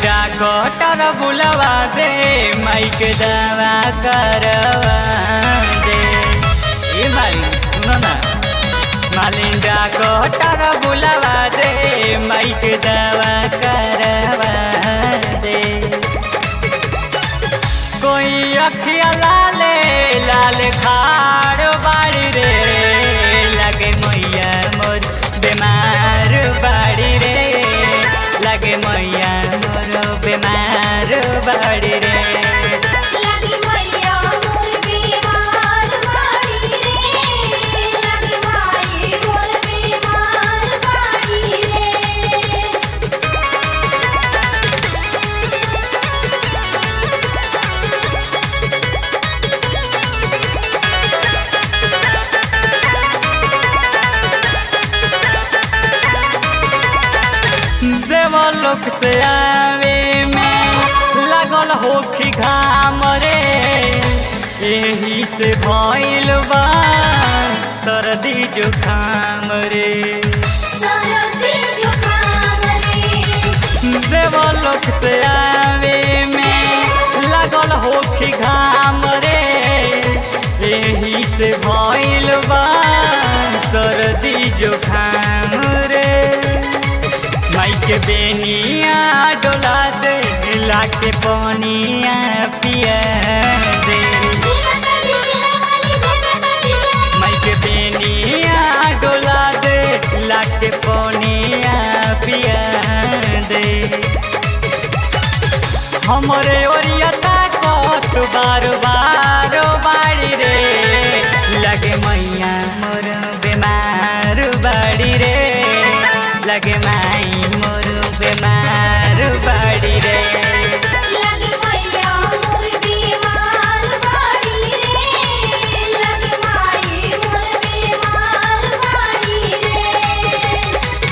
Doctor बुलवा दे माई के दवा करवा दे। ए माई सुनो ना, मालिन डॉक्टर बुलवा दे माई के दवा करवा दे। कोई अखिया लाले लाल खाड़ बाड़ी रे, लगे मैया मोर बीमार बाड़ी रे, लगे मैया मोर बीमार बाड़ी रे। लगे मैया मोर बीमार बाड़ी रे, लगे माई मोर बीमार बाड़ी रे। देवलोक से आवे में लगल होखी घाम रे, यही से भइल बा सर्दी जुखाम रे। सर्दी जुकाम रे, देवलोक से आवे में लगल होखी घाम रे, यही से भइल बा सर्दी जुखाम रे। माई के बेनिया डोला दे, लाके पानिया पिया दे। माई के बेनिया डोला दे, लाके पानिया पिया दे। हमरे ओरियता कत बार बार बाड़ी रे, लगे मैया मोर बीमार बाड़ी रे, लगे माई मोर बीमार बाड़ी रे। लगे मैया मोर बीमार बाड़ी रे, लगे माई मोर बीमार बाड़ी रे।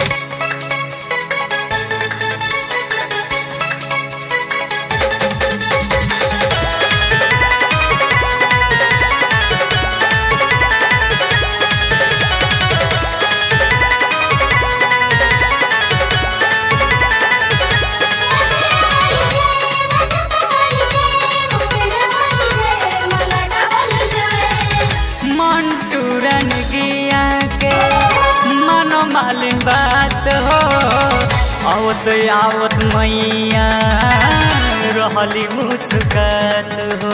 मंटू रन गिया के मनो मालिन बात हो, आवत आवत मैया रहली मुस्कात हो।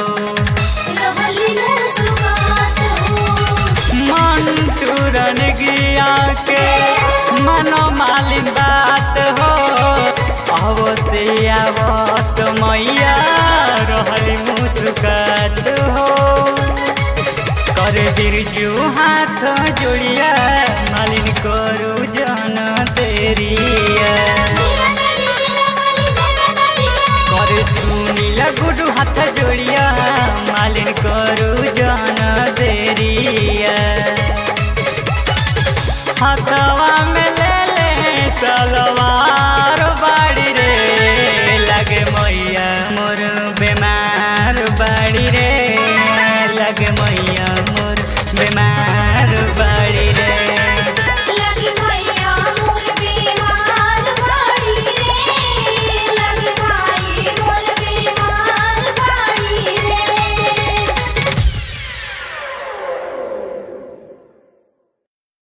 मंटू रन गिया के मनो मालिन बात हो, आवत आवत मैया रहली मुस्कात हो। कर बिरजू हाथ जोड़िया